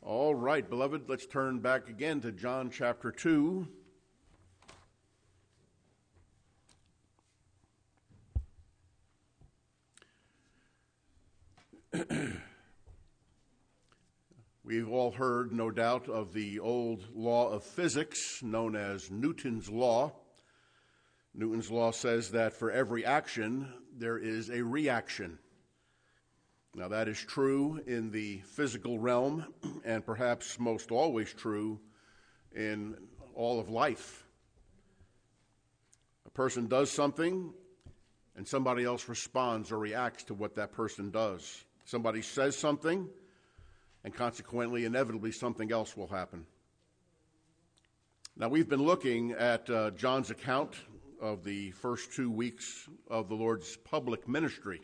All right, beloved, let's turn back again to John chapter 2. We've all heard, no doubt, of the old law of physics known as Newton's law. Newton's law says that for every action, there is a reaction. Now, that is true in the physical realm, and perhaps most always true in all of life. A person does something, and somebody else responds or reacts to what that person does. Somebody says something, and consequently, inevitably, something else will happen. Now, we've been looking at John's account of the first 2 weeks of the Lord's public ministry.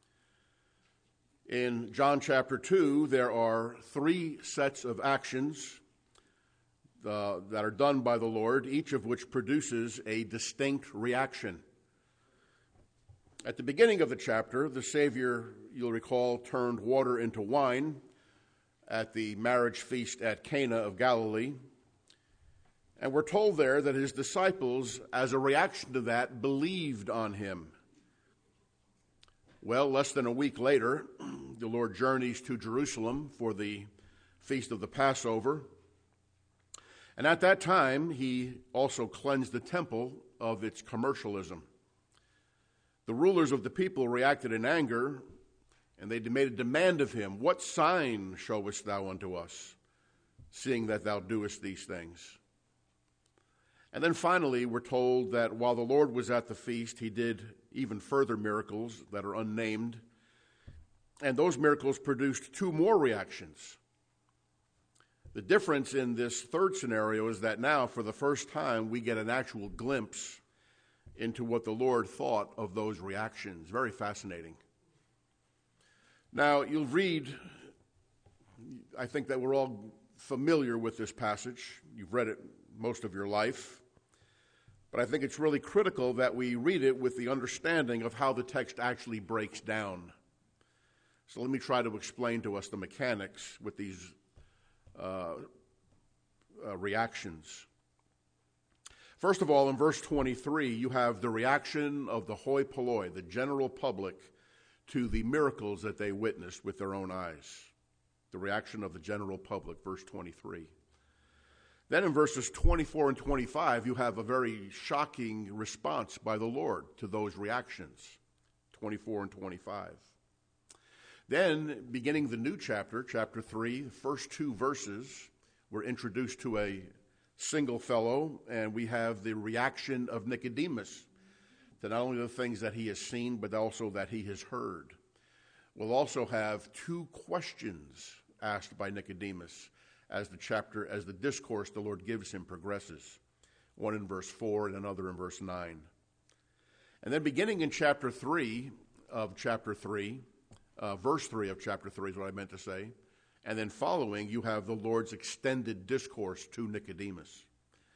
In John chapter 2, there are 3 sets of actions that are done by the Lord, each of which produces a distinct reaction. At the beginning of the chapter, the Savior, you'll recall, turned water into wine at the marriage feast at Cana of Galilee. And we're told there that his disciples, as a reaction to that, believed on him. Well, less than a week later, the Lord journeys to Jerusalem for the feast of the Passover. And at that time, he also cleansed the temple of its commercialism. The rulers of the people reacted in anger, and they made a demand of him, "What sign showest thou unto us, seeing that thou doest these things?" And then finally, we're told that while the Lord was at the feast, he did even further miracles that are unnamed. And those miracles produced 2 more reactions. The difference in this third scenario is that now, for the first time, we get an actual glimpse into what the Lord thought of those reactions. Very fascinating. Now, you'll read, I think that we're all familiar with this passage. You've read it most of your life. But I think it's really critical that we read it with the understanding of how the text actually breaks down. So let me try to explain to us the mechanics with these reactions. First of all, in verse 23, you have the reaction of the hoi polloi, the general public, to the miracles that they witnessed with their own eyes. The reaction of the general public, verse 23. Then in verses 24 and 25, you have a very shocking response by the Lord to those reactions, 24 and 25. Then, beginning the new chapter, chapter 3, the first 2 verses, we're introduced to a single fellow, and we have the reaction of Nicodemus to not only the things that he has seen, but also that he has heard. We'll also have 2 questions asked by Nicodemus as the discourse the Lord gives him progresses. One in verse 4 and another in verse 9. And then beginning in chapter 3 of chapter 3, verse 3 of chapter 3 is what I meant to say, and then following, you have the Lord's extended discourse to Nicodemus.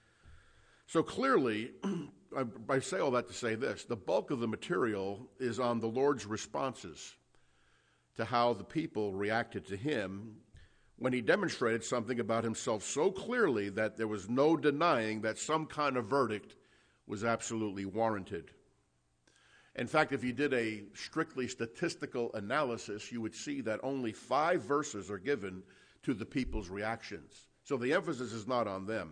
So clearly, I say all that to say this, the bulk of the material is on the Lord's responses to how the people reacted to him when he demonstrated something about himself so clearly that there was no denying that some kind of verdict was absolutely warranted. In fact, if you did a strictly statistical analysis, you would see that only 5 verses are given to the people's reactions. So the emphasis is not on them.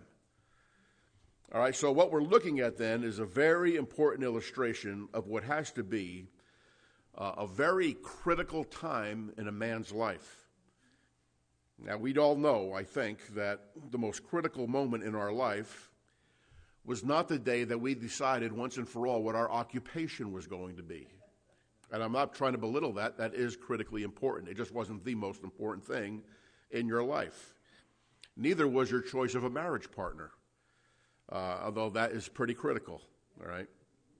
All right, so what we're looking at then is a very important illustration of what has to be a very critical time in a man's life. Now, we'd all know, I think, that the most critical moment in our life was not the day that we decided once and for all what our occupation was going to be. And I'm not trying to belittle that. That is critically important. It just wasn't the most important thing in your life. Neither was your choice of a marriage partner, although that is pretty critical, all right?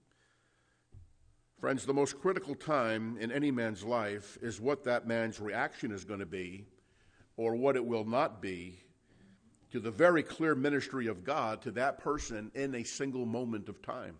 Friends, the most critical time in any man's life is what that man's reaction is going to be or what it will not be to the very clear ministry of God to that person in a single moment of time.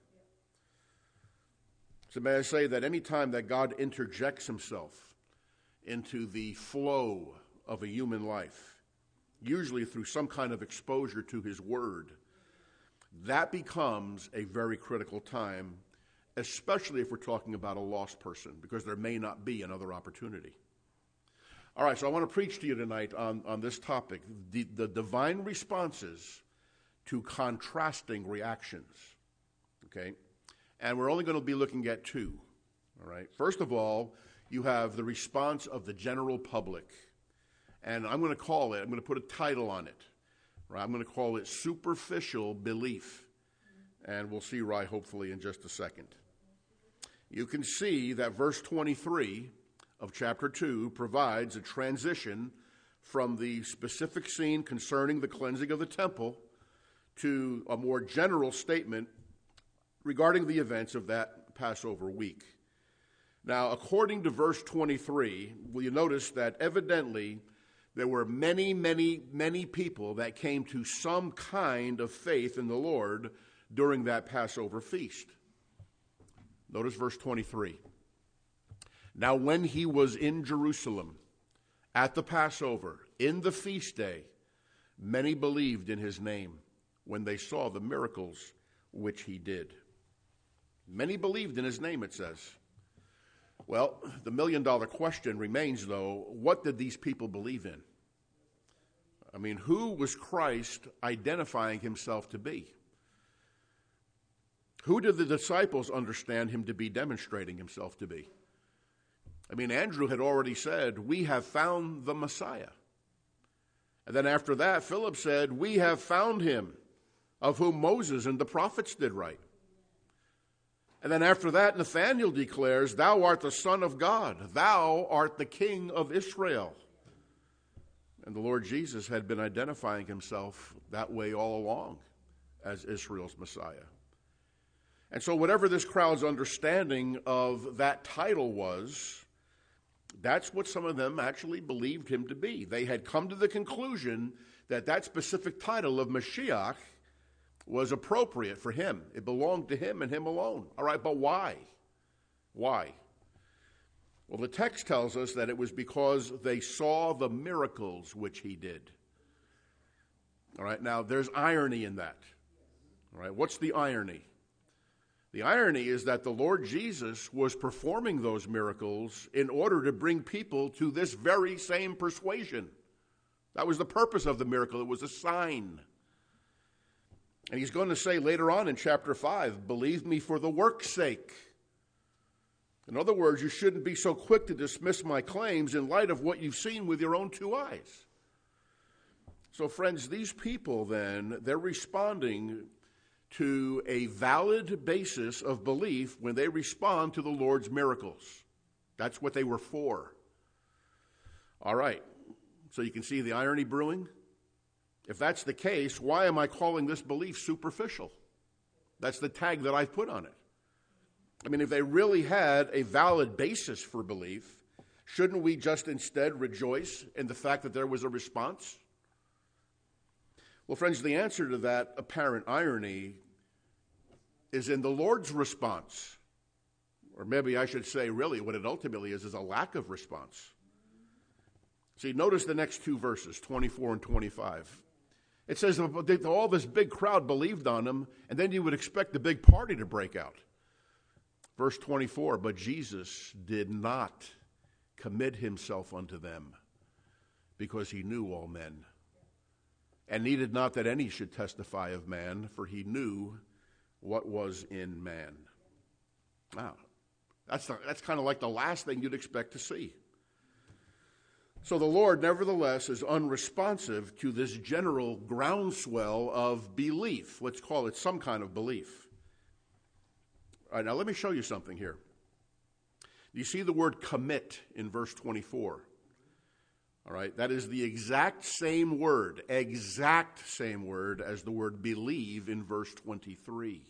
So may I say that any time that God interjects himself into the flow of a human life, usually through some kind of exposure to his word, that becomes a very critical time, especially if we're talking about a lost person, because there may not be another opportunity. All right, so I want to preach to you tonight on this topic, the divine responses to contrasting reactions, okay? And we're only going to be looking at two, all right? First of all, you have the response of the general public, and I'm going to put a title on it, right? I'm going to call it superficial belief, and we'll see why hopefully in just a second. You can see that verse 23 of chapter 2 provides a transition from the specific scene concerning the cleansing of the temple to a more general statement regarding the events of that Passover week. Now, according to verse 23, will you notice that evidently there were many, many, many people that came to some kind of faith in the Lord during that Passover feast. Notice verse 23. Now, when he was in Jerusalem at the Passover, in the feast day, many believed in his name when they saw the miracles which he did. Many believed in his name, it says. Well, the million-dollar question remains, though, what did these people believe in? I mean, who was Christ identifying himself to be? Who did the disciples understand him to be demonstrating himself to be? I mean, Andrew had already said, we have found the Messiah. And then after that, Philip said, we have found him, of whom Moses and the prophets did write. And then after that, Nathanael declares, thou art the Son of God. Thou art the King of Israel. And the Lord Jesus had been identifying himself that way all along as Israel's Messiah. And so whatever this crowd's understanding of that title was, that's what some of them actually believed him to be. They had come to the conclusion that that specific title of Mashiach was appropriate for him. It belonged to him and him alone. All right, but why? Why? Well, the text tells us that it was because they saw the miracles which he did. All right, now there's irony in that. All right, what's the irony? The irony is that the Lord Jesus was performing those miracles in order to bring people to this very same persuasion. That was the purpose of the miracle. It was a sign. And he's going to say later on in chapter 5, believe me for the work's sake. In other words, you shouldn't be so quick to dismiss my claims in light of what you've seen with your own two eyes. So friends, these people then, they're responding to a valid basis of belief when they respond to the Lord's miracles. That's what they were for. All right, so you can see the irony brewing. If that's the case, why am I calling this belief superficial? That's the tag that I've put on it. I mean, if they really had a valid basis for belief, shouldn't we just instead rejoice in the fact that there was a response? Well, friends, the answer to that apparent irony is in the Lord's response. Or maybe I should say, really, what it ultimately is a lack of response. See, notice the next two verses, 24 and 25. It says all this big crowd believed on him, and then you would expect the big party to break out. Verse 24, but Jesus did not commit himself unto them, because he knew all men, and needed not that any should testify of man, for he knew what was in man. Now, that's kind of like the last thing you'd expect to see. So the Lord, nevertheless, is unresponsive to this general groundswell of belief. Let's call it some kind of belief. All right, now let me show you something here. You see the word commit in verse 24. All right, that is the exact same word as the word believe in verse 23.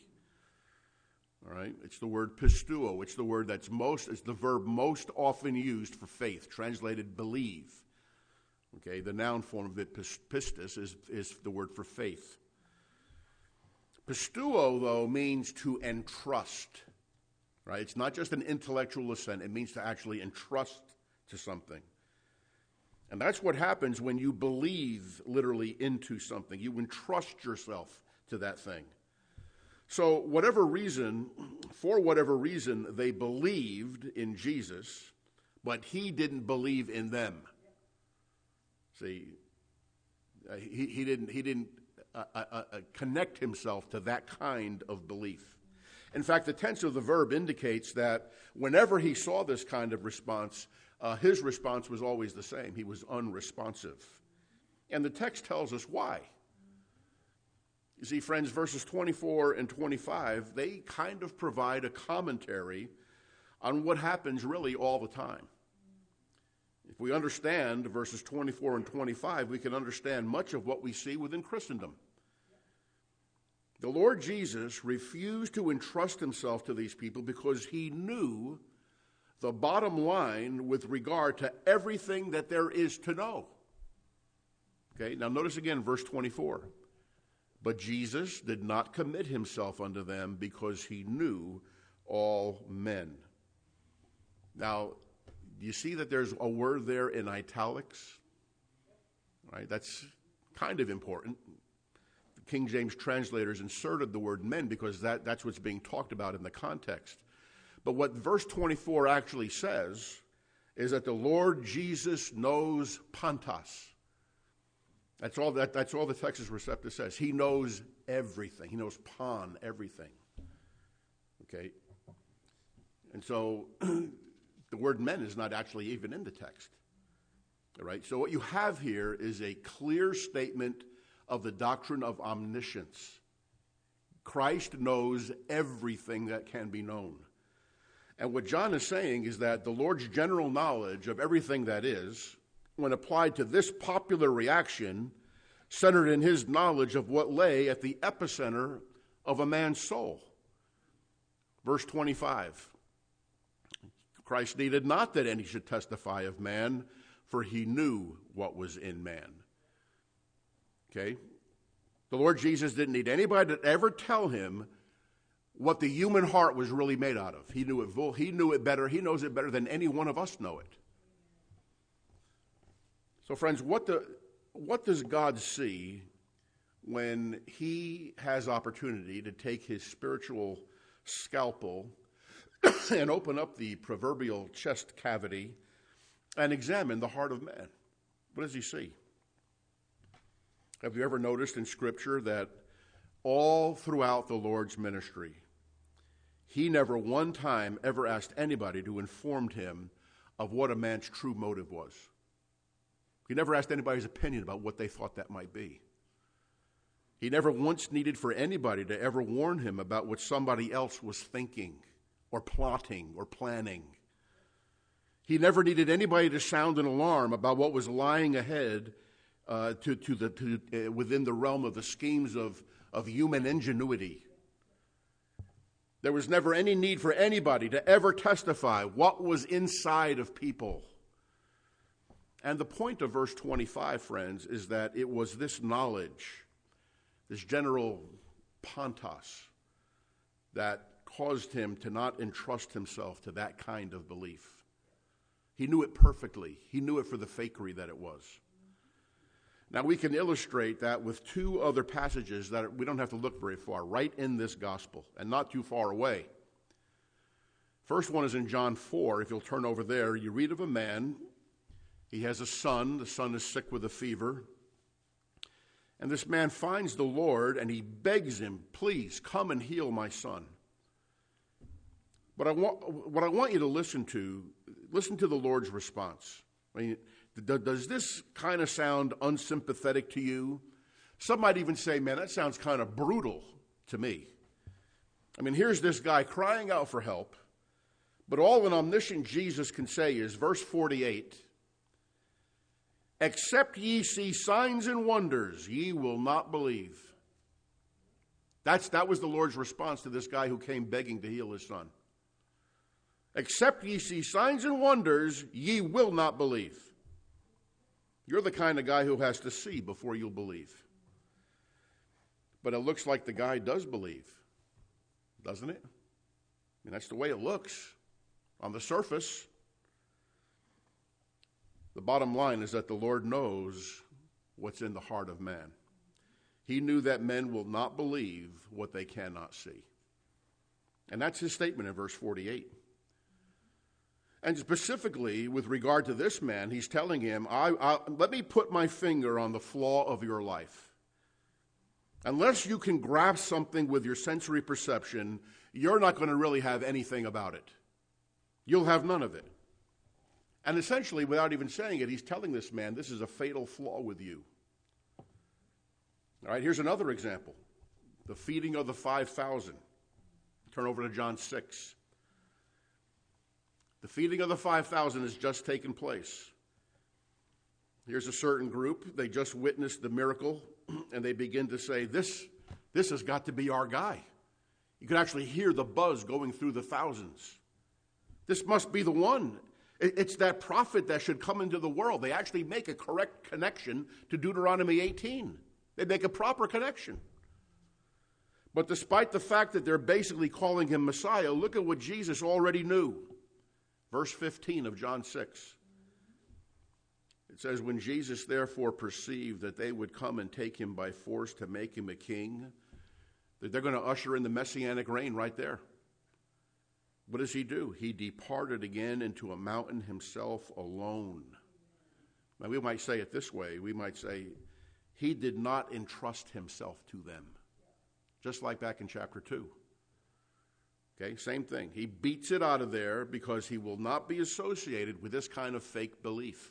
All right, it's the word pistuo. It's the word it's the verb most often used for faith, translated believe. Okay, the noun form of it, pistis, is the word for faith. Pistuo, though, means to entrust. Right? It's not just an intellectual assent. It means to actually entrust to something. And that's what happens when you believe literally into something. You entrust yourself to that thing. So for whatever reason, they believed in Jesus, but he didn't believe in them. See, he didn't connect himself to that kind of belief. In fact, the tense of the verb indicates that whenever he saw this kind of response, his response was always the same. He was unresponsive. And the text tells us why. You see, friends, verses 24 and 25, they kind of provide a commentary on what happens really all the time. If we understand verses 24 and 25, we can understand much of what we see within Christendom. The Lord Jesus refused to entrust himself to these people because he knew the bottom line with regard to everything that there is to know. Okay, now notice again verse 24. But Jesus did not commit himself unto them because he knew all men. Now, do you see that there's a word there in italics? Right, that's kind of important. The King James translators inserted the word men because that's what's being talked about in the context. But what verse 24 actually says is that the Lord Jesus knows pantos. That's all the Texas Receptus says. He knows everything. He knows pan, everything. Okay? And so the word men is not actually even in the text. All right? So what you have here is a clear statement of the doctrine of omniscience. Christ knows everything that can be known. And what John is saying is that the Lord's general knowledge of everything that is, when applied to this popular reaction, centered in his knowledge of what lay at the epicenter of a man's soul. Verse 25, Christ needed not that any should testify of man, for he knew what was in man. Okay? The Lord Jesus didn't need anybody to ever tell him what the human heart was really made out of. He knew it. He knew it better. He knows it better than any one of us know it. So, friends, what does God see when he has opportunity to take his spiritual scalpel and open up the proverbial chest cavity and examine the heart of man? What does he see? Have you ever noticed in Scripture that all throughout the Lord's ministry, he never one time ever asked anybody to inform him of what a man's true motive was? He never asked anybody's opinion about what they thought that might be. He never once needed for anybody to ever warn him about what somebody else was thinking or plotting or planning. He never needed anybody to sound an alarm about what was lying ahead within the realm of the schemes of human ingenuity. There was never any need for anybody to ever testify what was inside of people. And the point of verse 25, friends, is that it was this knowledge, this general pantos, that caused him to not entrust himself to that kind of belief. He knew it perfectly. He knew it for the fakery that it was. Now, we can illustrate that with two other passages that we don't have to look very far, right in this gospel, and not too far away. First one is in John 4. If you'll turn over there, you read of a man. He has a son. The son is sick with a fever. And this man finds the Lord, and he begs him, please, come and heal my son. But what I want you to listen to the Lord's response. I mean, does this kind of sound unsympathetic to you? Some might even say, man, that sounds kind of brutal to me. I mean, here's this guy crying out for help, but all an omniscient Jesus can say is, verse 48, except ye see signs and wonders, ye will not believe. That was the Lord's response to this guy who came begging to heal his son. Except ye see signs and wonders, ye will not believe. You're the kind of guy who has to see before you'll believe. But it looks like the guy does believe, doesn't it? I mean, that's the way it looks on the surface. The bottom line is that the Lord knows what's in the heart of man. He knew that men will not believe what they cannot see. And that's his statement in verse 48. And specifically, with regard to this man, he's telling him, let me put my finger on the flaw of your life. Unless you can grasp something with your sensory perception, you're not going to really have anything about it. You'll have none of it. And essentially, without even saying it, he's telling this man, this is a fatal flaw with you. All right, here's another example. The feeding of the 5,000. Turn over to John 6. The feeding of the 5,000 has just taken place. Here's a certain group. They just witnessed the miracle, and they begin to say, this has got to be our guy. You can actually hear the buzz going through the thousands. This must be the one. It's that prophet that should come into the world. They actually make a correct connection to Deuteronomy 18. They make a proper connection. But despite the fact that they're basically calling him Messiah, look at what Jesus already knew. Verse 15 of John 6. It says, when Jesus therefore perceived that they would come and take him by force to make him a king, that they're going to usher in the messianic reign right there. What does he do? He departed again into a mountain himself alone. Now we might say it this way. We might say, he did not entrust himself to them. Just like back in chapter 2. Okay, same thing. He beats it out of there because he will not be associated with this kind of fake belief.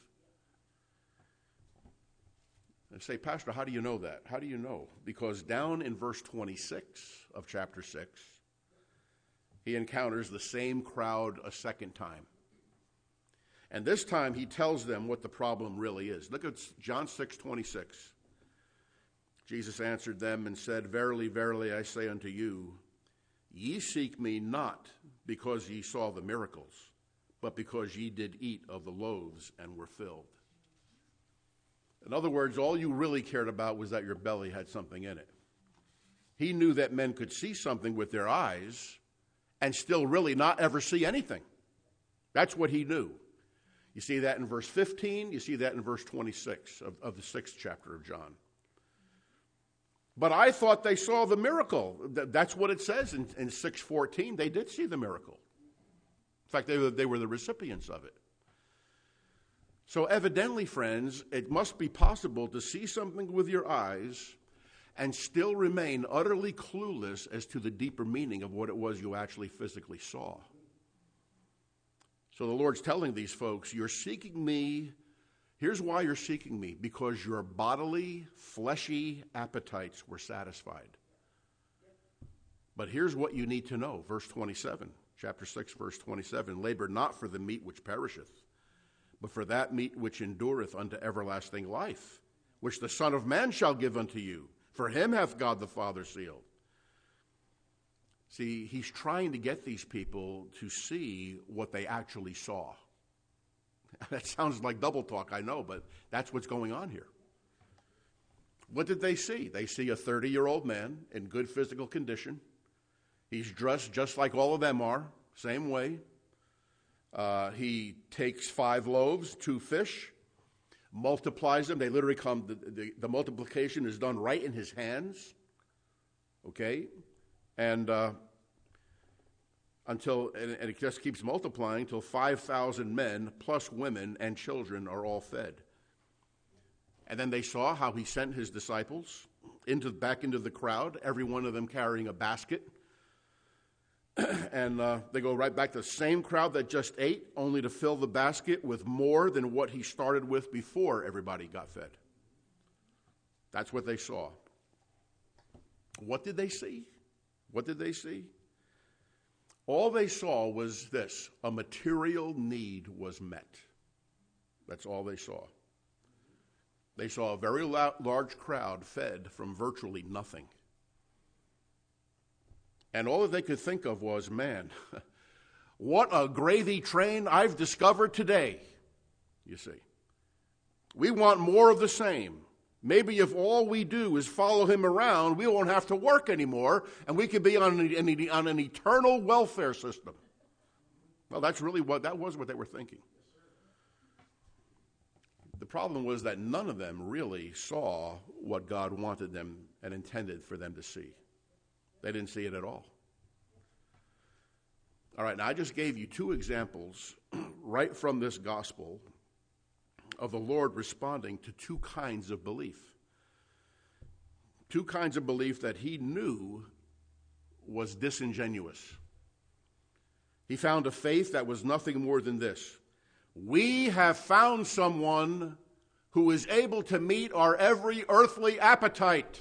I say, Pastor, how do you know that? How do you know? Because down in verse 26 of chapter 6, he encounters the same crowd a second time. And this time he tells them what the problem really is. Look at John 6:26. Jesus answered them and said, verily, verily, I say unto you, ye seek me not because ye saw the miracles, but because ye did eat of the loaves and were filled. In other words, all you really cared about was that your belly had something in it. He knew that men could see something with their eyes and still really not ever see anything. That's what he knew. You see that in verse 15. You see that in verse 26 of the 6th chapter of John. But I thought they saw the miracle. That's what it says in 6:14. They did see the miracle. In fact, they were the recipients of it. So evidently, friends, it must be possible to see something with your eyes and still remain utterly clueless as to the deeper meaning of what it was you actually physically saw. So the Lord's telling these folks, you're seeking me. Here's why you're seeking me, because your bodily, fleshy appetites were satisfied. But here's what you need to know, verse 27, chapter 6, verse 27, labor not for the meat which perisheth, but for that meat which endureth unto everlasting life, which the Son of Man shall give unto you. For him hath God the Father sealed. See, he's trying to get these people to see what they actually saw. That sounds like double talk, I know, but that's what's going on here. What did they see? They see a 30-year-old man in good physical condition. He's dressed just like all of them are, same way. He takes 5 loaves, 2 fish, multiplies them. They literally come, the multiplication is done right in his hands. Okay? And it just keeps multiplying until 5,000 men plus women and children are all fed. And then they saw how he sent his disciples back into the crowd, every one of them carrying a basket. And they go right back to the same crowd that just ate, only to fill the basket with more than what he started with before everybody got fed. That's what they saw. What did they see? What did they see? All they saw was this: a material need was met. That's all they saw. They saw a very large crowd fed from virtually nothing. And all that they could think of was, man, what a gravy train I've discovered today, you see. We want more of the same. Maybe if all we do is follow him around, we won't have to work anymore, and we could be on an eternal welfare system. Well, that was what they were thinking. The problem was that none of them really saw what God wanted them and intended for them to see. They didn't see it at all. All right, now I just gave you two examples right from this gospel of the Lord responding to two kinds of belief. Two kinds of belief that he knew was disingenuous. He found a faith that was nothing more than this: we have found someone who is able to meet our every earthly appetite.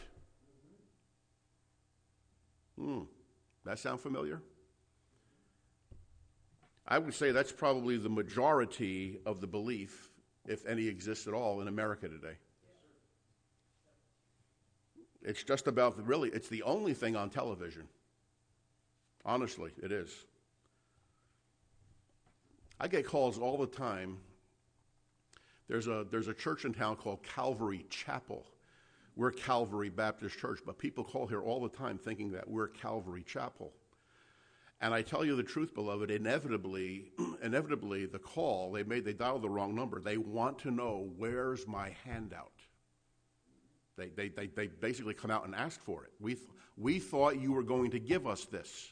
That sound familiar? I would say that's probably the majority of the belief, if any exists at all, in America today. It's just about, really, it's the only thing on television. Honestly, it is. I get calls all the time. There's a church in town called Calvary Chapel. We're Calvary Baptist Church, but people call here all the time thinking that we're Calvary Chapel. And I tell you the truth, beloved, inevitably the call, they dialed the wrong number. They want to know, where's my handout? They basically come out and ask for it. We thought you were going to give us this.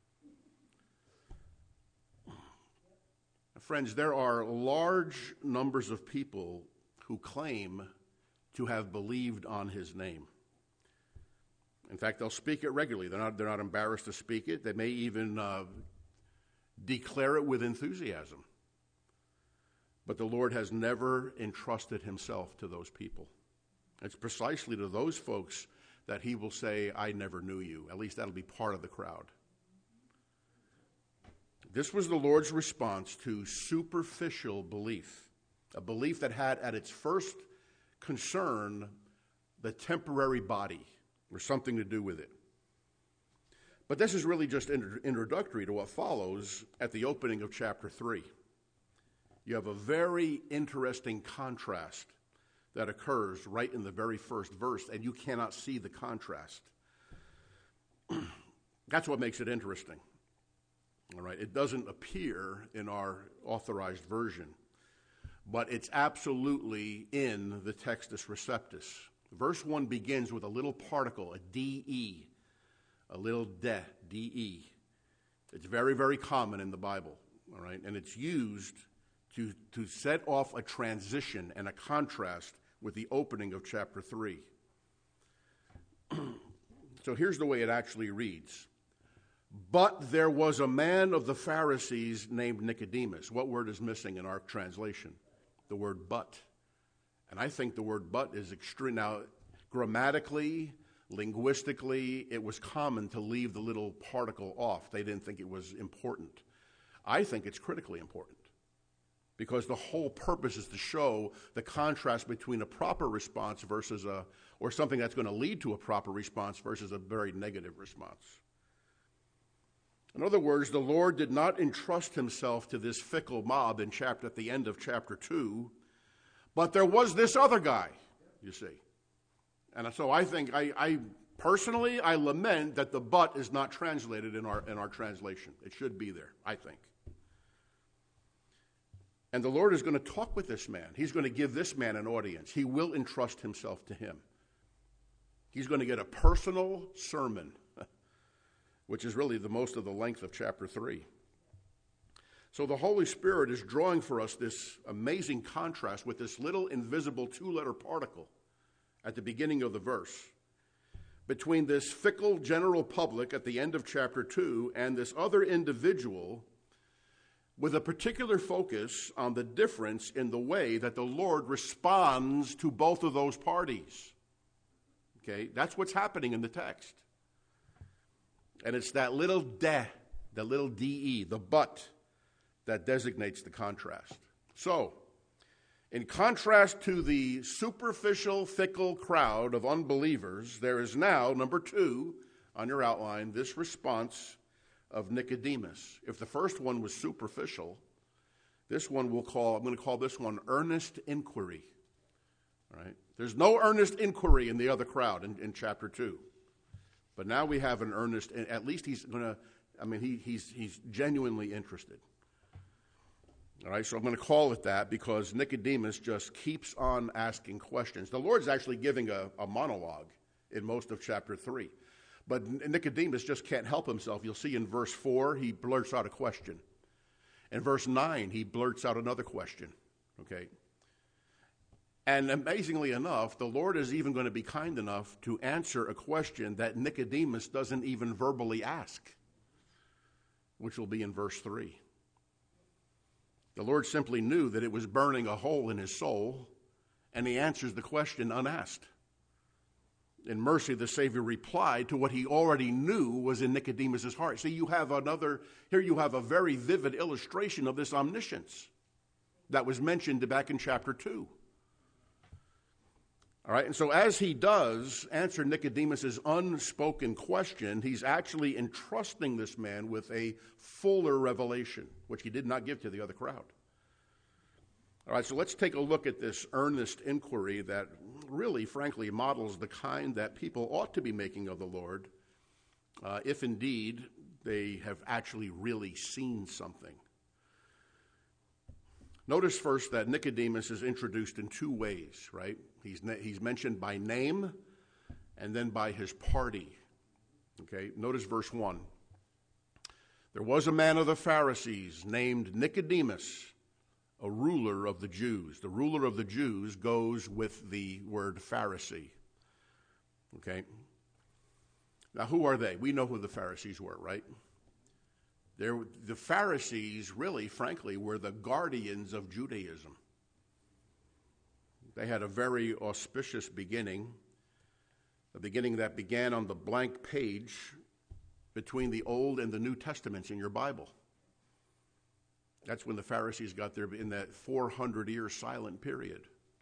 Friends, there are large numbers of people who claim to have believed on his name. In fact, they'll speak it regularly. They're not embarrassed to speak it. They may even declare it with enthusiasm. But the Lord has never entrusted himself to those people. It's precisely to those folks that he will say, I never knew you. At least that'll be part of the crowd. This was the Lord's response to superficial belief, a belief that had at its first concern the temporary body, or something to do with it. But this is really just introductory to what follows at the opening of chapter 3. You have a very interesting contrast that occurs right in the very first verse, and you cannot see the contrast. That's what makes it interesting. All right, it doesn't appear in our authorized version, but it's absolutely in the Textus Receptus. Verse 1 begins with a little particle, a de, a little de. It's very, very common in the Bible, all right? And it's used to set off a transition and a contrast with the opening of chapter 3. So here's the way it actually reads. But there was a man of the Pharisees named Nicodemus. What word is missing in our translation? The word but. And I think the word but is extreme. Now, grammatically, linguistically, it was common to leave the little particle off. They didn't think it was important. I think it's critically important, because the whole purpose is to show the contrast between a proper response versus or something that's going to lead to a proper response versus a very negative response. In other words, the Lord did not entrust himself to this fickle mob at the end of chapter 2, but there was this other guy, you see. And so I think, I personally lament that the but is not translated in our translation. It should be there, I think. And the Lord is going to talk with this man. He's going to give this man an audience. He will entrust himself to him. He's going to get a personal sermon, which is really the most of the length of chapter 3. So the Holy Spirit is drawing for us this amazing contrast with this little invisible two-letter particle at the beginning of the verse between this fickle general public at the end of chapter 2 and this other individual, with a particular focus on the difference in the way that the Lord responds to both of those parties. Okay, that's what's happening in the text. And it's that little de, the but, that designates the contrast. So, in contrast to the superficial, fickle crowd of unbelievers, there is now, number 2 on your outline, this response of Nicodemus. If the first one was superficial, this one I'm going to call this one earnest inquiry. All right? There's no earnest inquiry in the other crowd in chapter 2. But now we have an earnest, at least he's genuinely interested. All right, so I'm going to call it that because Nicodemus just keeps on asking questions. The Lord's actually giving a monologue in most of chapter 3. But Nicodemus just can't help himself. You'll see in verse 4, he blurts out a question. In verse 9, he blurts out another question. Okay? And amazingly enough, the Lord is even going to be kind enough to answer a question that Nicodemus doesn't even verbally ask, which will be in verse 3. The Lord simply knew that it was burning a hole in his soul, and he answers the question unasked. In mercy, the Savior replied to what he already knew was in Nicodemus' heart. See, here you have a very vivid illustration of this omniscience that was mentioned back in chapter 2. All right, and so as he does answer Nicodemus' unspoken question, he's actually entrusting this man with a fuller revelation, which he did not give to the other crowd. All right, so let's take a look at this earnest inquiry that really, frankly, models the kind that people ought to be making of the Lord, if indeed they have actually really seen something. Notice first that Nicodemus is introduced in two ways, right? He's mentioned by name and then by his party. Okay, notice verse 1. There was a man of the Pharisees named Nicodemus, a ruler of the Jews. The ruler of the Jews goes with the word Pharisee. Okay? Now, who are they? We know who the Pharisees were, right? The Pharisees really, frankly, were the guardians of Judaism. They had a very auspicious beginning, a beginning that began on the blank page between the Old and the New Testaments in your Bible. That's when the Pharisees got there in that 400-year silent period.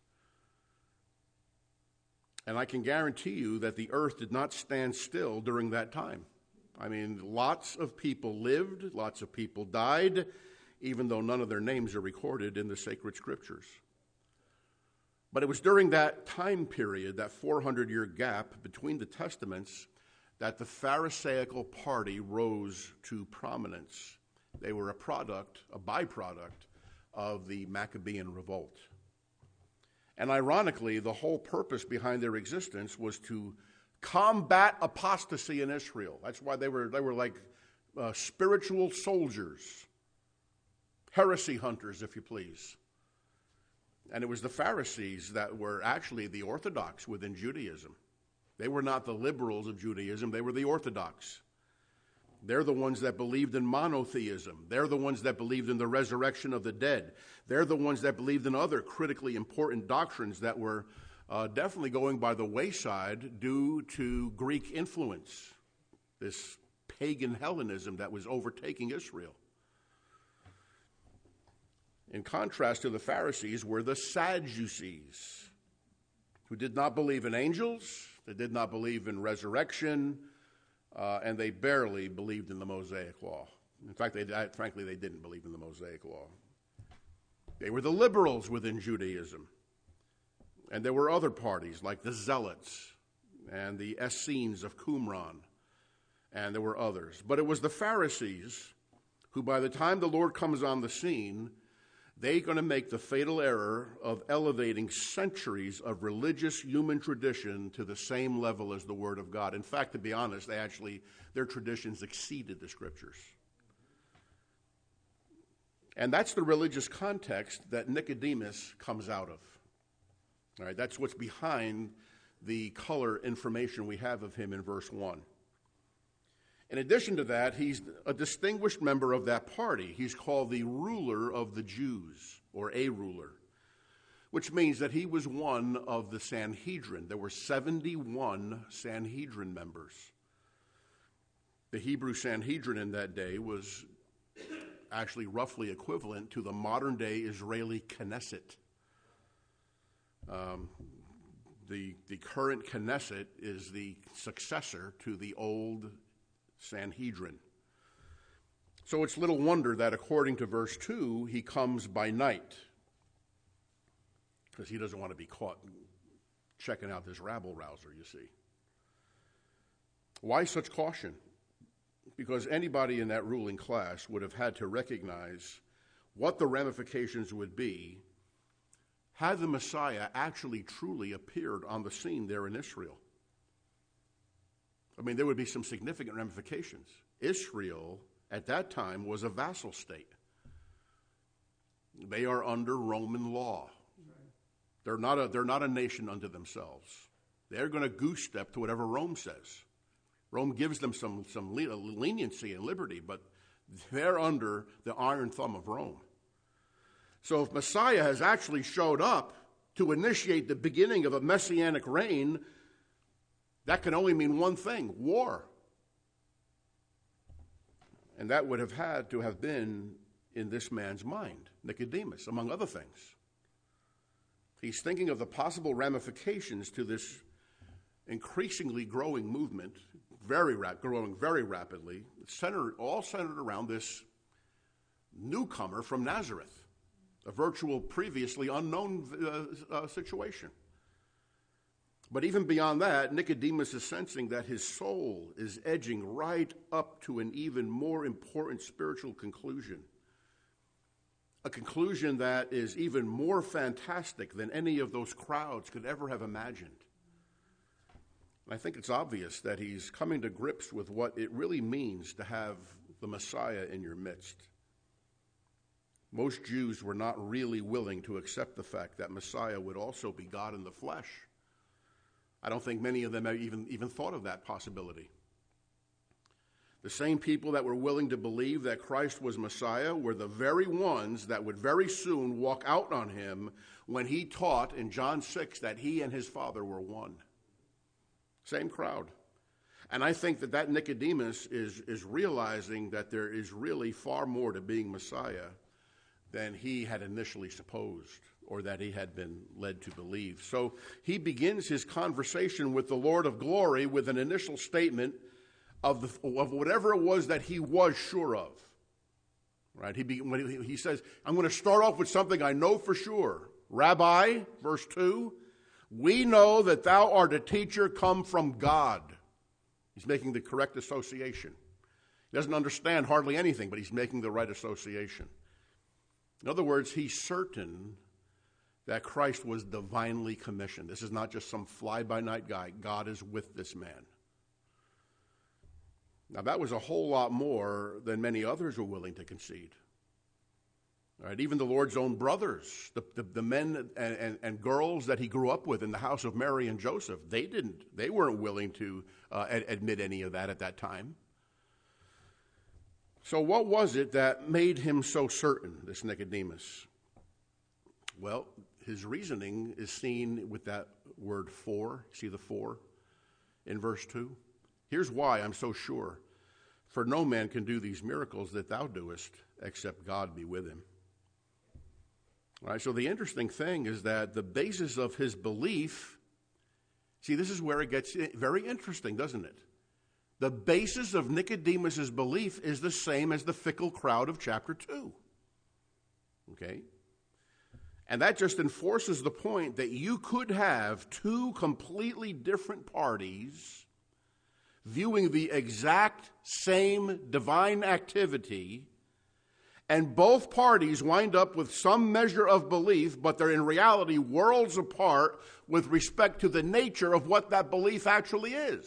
And I can guarantee you that the earth did not stand still during that time. I mean, lots of people lived, lots of people died, even though none of their names are recorded in the sacred scriptures. But it was during that time period, that 400-year gap between the testaments, that the Pharisaical party rose to prominence. They were a byproduct of the Maccabean revolt. And ironically, the whole purpose behind their existence was to combat apostasy in Israel. That's why they were like spiritual soldiers, heresy hunters, if you please. And it was the Pharisees that were actually the orthodox within Judaism. They were not the liberals of Judaism, they were the orthodox. They're the ones that believed in monotheism. They're the ones that believed in the resurrection of the dead. They're the ones that believed in other critically important doctrines that were definitely going by the wayside due to Greek influence, this pagan Hellenism that was overtaking Israel. In contrast to the Pharisees were the Sadducees, who did not believe in angels, they did not believe in resurrection, and they barely believed in the Mosaic Law. In fact, frankly, they didn't believe in the Mosaic Law. They were the liberals within Judaism. And there were other parties like the Zealots and the Essenes of Qumran, and there were others. But it was the Pharisees who, by the time the Lord comes on the scene, they're going to make the fatal error of elevating centuries of religious human tradition to the same level as the Word of God. In fact, to be honest, their traditions exceeded the Scriptures. And that's the religious context that Nicodemus comes out of. All right, that's what's behind the color information we have of him in verse 1. In addition to that, he's a distinguished member of that party. He's called the ruler of the Jews, or a ruler, which means that he was one of the Sanhedrin. There were 71 Sanhedrin members. The Hebrew Sanhedrin in that day was actually roughly equivalent to the modern-day Israeli Knesset. The current Knesset is the successor to the old Sanhedrin. So it's little wonder that according to verse 2, he comes by night, because he doesn't want to be caught checking out this rabble-rouser, you see. Why such caution? Because anybody in that ruling class would have had to recognize what the ramifications would be had the Messiah actually truly appeared on the scene there in Israel. I mean, there would be some significant ramifications. Israel, at that time, was a vassal state. They are under Roman law. They're not a nation unto themselves. They're going to goose step to whatever Rome says. Rome gives them some leniency and liberty, but they're under the iron thumb of Rome. So if Messiah has actually showed up to initiate the beginning of a messianic reign, that can only mean one thing: war. And that would have had to have been in this man's mind, Nicodemus, among other things. He's thinking of the possible ramifications to this increasingly growing movement, growing very rapidly, all centered around this newcomer from Nazareth, a virtual previously unknown situation. But even beyond that, Nicodemus is sensing that his soul is edging right up to an even more important spiritual conclusion. A conclusion that is even more fantastic than any of those crowds could ever have imagined. I think it's obvious that he's coming to grips with what it really means to have the Messiah in your midst. Most Jews were not really willing to accept the fact that Messiah would also be God in the flesh. I don't think many of them even thought of that possibility. The same people that were willing to believe that Christ was Messiah were the very ones that would very soon walk out on him when he taught in John 6 that he and his Father were one. Same crowd. And I think that Nicodemus is realizing that there is really far more to being Messiah than he had initially supposed or that he had been led to believe. So he begins his conversation with the Lord of glory with an initial statement of whatever it was that he was sure of. Right? He says, I'm going to start off with something I know for sure. Rabbi, verse 2, we know that thou art a teacher come from God. He's making the correct association. He doesn't understand hardly anything, but he's making the right association. In other words, he's certain that Christ was divinely commissioned. This is not just some fly-by-night guy. God is with this man. Now, that was a whole lot more than many others were willing to concede. All right, even the Lord's own brothers, the men and girls that he grew up with in the house of Mary and Joseph, they weren't willing to admit any of that at that time. So what was it that made him so certain, this Nicodemus? Well, his reasoning is seen with that word for. See the for in verse 2? Here's why I'm so sure. For no man can do these miracles that thou doest, except God be with him. All right, so the interesting thing is that the basis of his belief, see, this is where it gets very interesting, doesn't it? The basis of Nicodemus's belief is the same as the fickle crowd of chapter 2. Okay? And that just enforces the point that you could have two completely different parties viewing the exact same divine activity, and both parties wind up with some measure of belief, but they're in reality worlds apart with respect to the nature of what that belief actually is.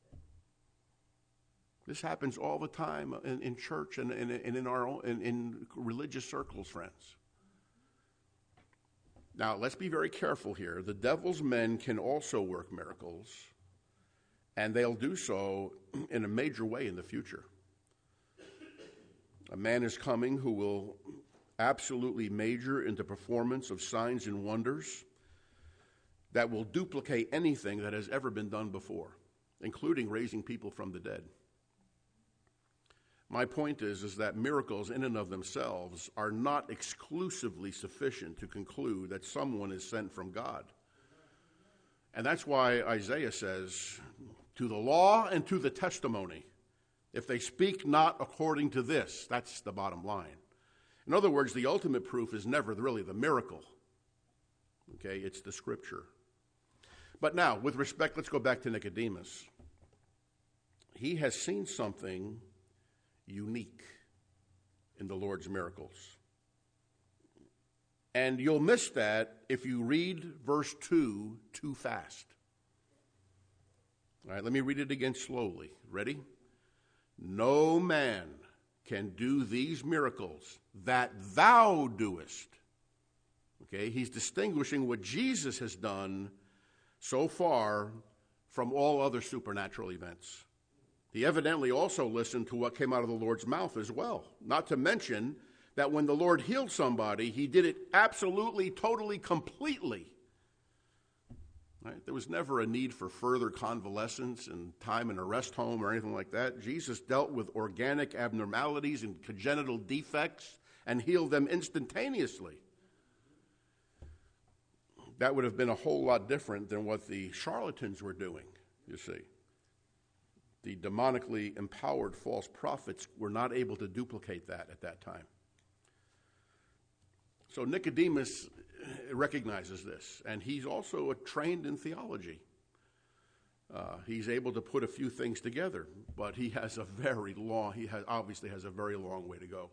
This happens all the time in church and in religious circles, friends. Now, let's be very careful here. The devil's men can also work miracles, and they'll do so in a major way in the future. A man is coming who will absolutely major in the performance of signs and wonders that will duplicate anything that has ever been done before, including raising people from the dead. My point is that miracles in and of themselves are not exclusively sufficient to conclude that someone is sent from God. And that's why Isaiah says, to the law and to the testimony, if they speak not according to this, that's the bottom line. In other words, the ultimate proof is never really the miracle. Okay, it's the scripture. But now, with respect, let's go back to Nicodemus. He has seen something unique in the Lord's miracles. And you'll miss that if you read verse 2 too fast. All right, let me read it again slowly. Ready? No man can do these miracles that thou doest. Okay, he's distinguishing what Jesus has done so far from all other supernatural events. He evidently also listened to what came out of the Lord's mouth as well. Not to mention that when the Lord healed somebody, he did it absolutely, totally, completely. Right? There was never a need for further convalescence and time in a rest home or anything like that. Jesus dealt with organic abnormalities and congenital defects and healed them instantaneously. That would have been a whole lot different than what the charlatans were doing, you see. The demonically empowered false prophets were not able to duplicate that at that time. So Nicodemus recognizes this, and he's also trained in theology. He's able to put a few things together, but he obviously has a very long way to go.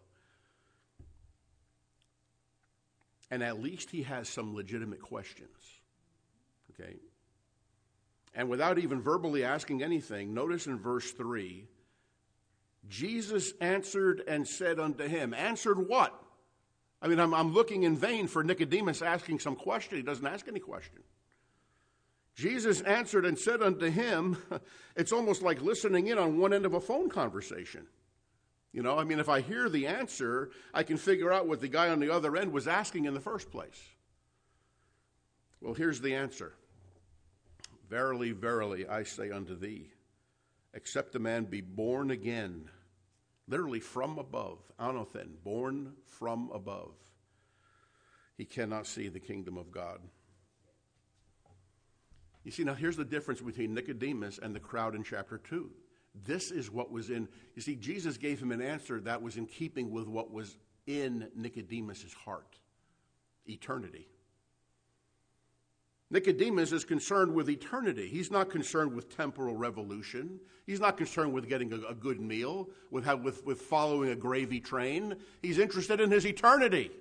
And at least he has some legitimate questions, okay? And without even verbally asking anything, notice in verse 3, Jesus answered and said unto him. Answered what? I mean, I'm looking in vain for Nicodemus asking some question. He doesn't ask any question. Jesus answered and said unto him, it's almost like listening in on one end of a phone conversation. You know, I mean, if I hear the answer, I can figure out what the guy on the other end was asking in the first place. Well, here's the answer. Verily, verily, I say unto thee, except a man be born again, literally from above, anothen, born from above, he cannot see the kingdom of God. You see, now here's the difference between Nicodemus and the crowd in chapter 2. This is what was in, you see, Jesus gave him an answer that was in keeping with what was in Nicodemus' heart, eternity. Nicodemus is concerned with eternity. He's not concerned with temporal revolution. He's not concerned with getting a good meal, with following a gravy train. He's interested in his eternity.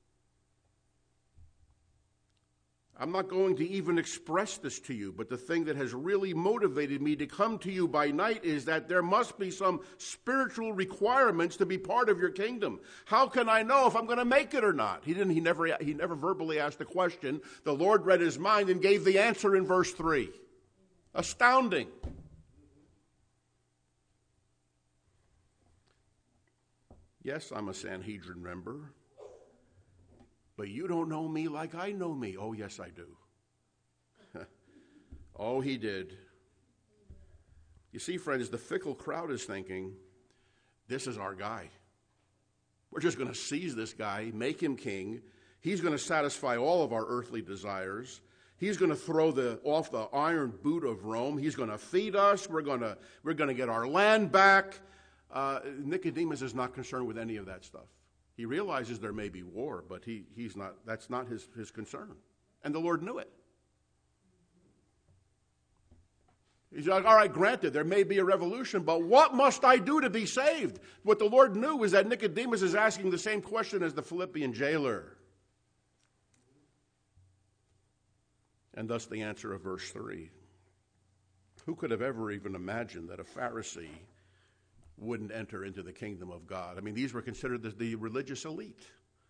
I'm not going to even express this to you, but the thing that has really motivated me to come to you by night is that there must be some spiritual requirements to be part of your kingdom. How can I know if I'm going to make it or not? He never verbally asked a question. The Lord read his mind and gave the answer in verse 3. Astounding. Yes, I'm a Sanhedrin member. But you don't know me like I know me. Oh, yes, I do. Oh, he did. You see, friends, the fickle crowd is thinking, this is our guy. We're just going to seize this guy, make him king. He's going to satisfy all of our earthly desires. He's going to throw off the iron boot of Rome. He's going to feed us. We're going to get our land back. Nicodemus is not concerned with any of that stuff. He realizes there may be war, but he's not. That's not his concern. And the Lord knew it. He's like, all right, granted, there may be a revolution, but what must I do to be saved? What the Lord knew is that Nicodemus is asking the same question as the Philippian jailer. And thus the answer of verse 3. Who could have ever even imagined that a Pharisee wouldn't enter into the kingdom of God? I mean, these were considered the religious elite.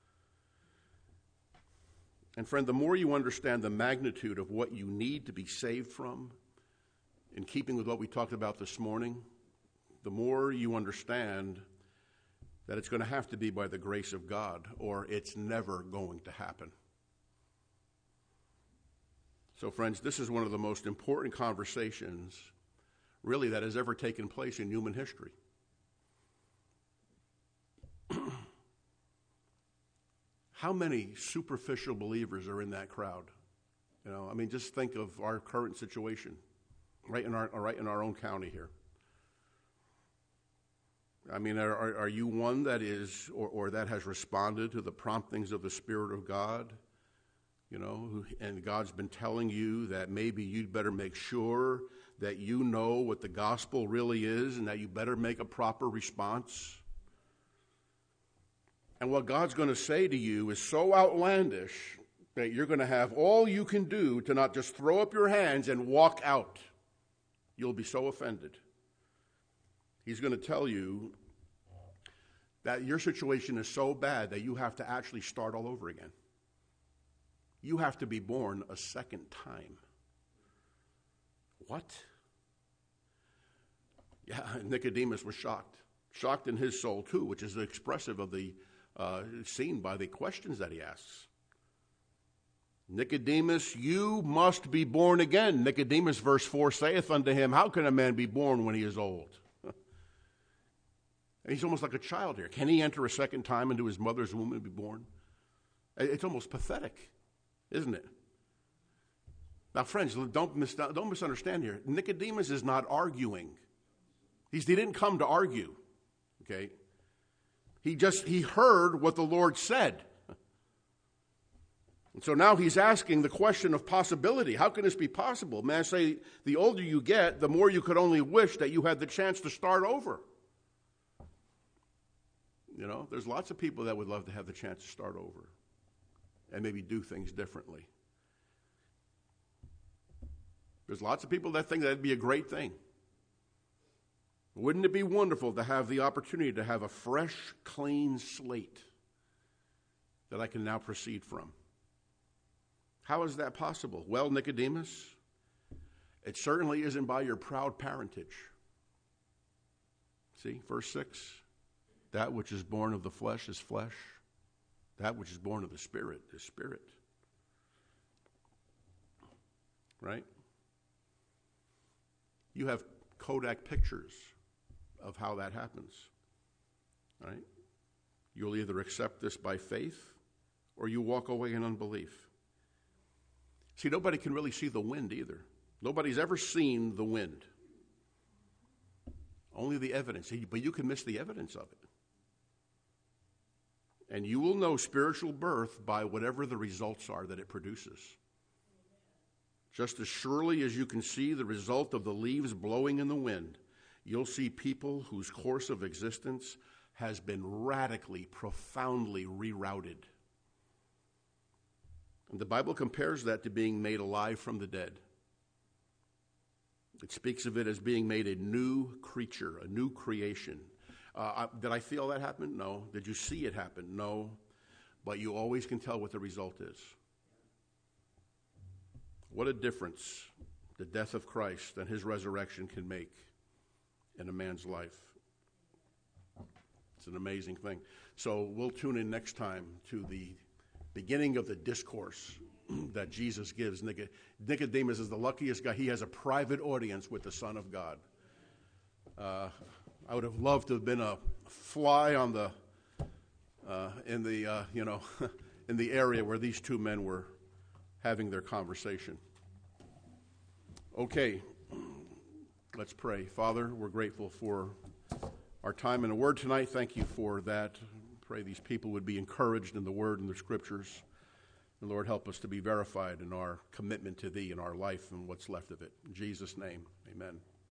And friend, the more you understand the magnitude of what you need to be saved from, in keeping with what we talked about this morning, the more you understand that it's going to have to be by the grace of God, or it's never going to happen. So friends, this is one of the most important conversations, really, that has ever taken place in human history. How many superficial believers are in that crowd? You know, I mean, just think of our current situation, right in our own county here. I mean, are you one that is, or that has responded to the promptings of the Spirit of God? You know, and God's been telling you that maybe you'd better make sure that you know what the gospel really is, and that you better make a proper response. And what God's going to say to you is so outlandish that you're going to have all you can do to not just throw up your hands and walk out. You'll be so offended. He's going to tell you that your situation is so bad that you have to actually start all over again. You have to be born a second time. What? Yeah, Nicodemus was shocked. Shocked in his soul too, which is expressive of the seen by the questions that he asks. Nicodemus, you must be born again. Nicodemus, verse 4, saith unto him, how can a man be born when he is old? And he's almost like a child here. Can he enter a second time into his mother's womb and be born? It's almost pathetic, isn't it? Now, friends, don't misunderstand here. Nicodemus is not arguing. He didn't come to argue, okay? He heard what the Lord said. And so now he's asking the question of possibility. How can this be possible? Man, I say, the older you get, the more you could only wish that you had the chance to start over. You know, there's lots of people that would love to have the chance to start over and maybe do things differently. There's lots of people that think that'd be a great thing. Wouldn't it be wonderful to have the opportunity to have a fresh, clean slate that I can now proceed from? How is that possible? Well, Nicodemus, it certainly isn't by your proud parentage. See, verse 6, that which is born of the flesh is flesh. That which is born of the Spirit is spirit. Right? You have Kodak pictures of how that happens. Right? You'll either accept this by faith or you walk away in unbelief. See, nobody can really see the wind either. Nobody's ever seen the wind. Only the evidence. But you can miss the evidence of it. And you will know spiritual birth by whatever the results are that it produces. Just as surely as you can see the result of the leaves blowing in the wind, you'll see people whose course of existence has been radically, profoundly rerouted. And the Bible compares that to being made alive from the dead. It speaks of it as being made a new creature, a new creation. Did I feel that happen? No. Did you see it happen? No. But you always can tell what the result is. What a difference the death of Christ and his resurrection can make in a man's life. It's an amazing thing. So we'll tune in next time to the beginning of the discourse that Jesus gives. Nicodemus is the luckiest guy. He has a private audience with the Son of God. I would have loved to have been a fly on the in the area where these two men were having their conversation. Okay, let's pray. Father, we're grateful for our time in the Word tonight. Thank you for that. Pray these people would be encouraged in the Word and the Scriptures. And Lord, help us to be verified in our commitment to Thee in our life and what's left of it. In Jesus' name, amen.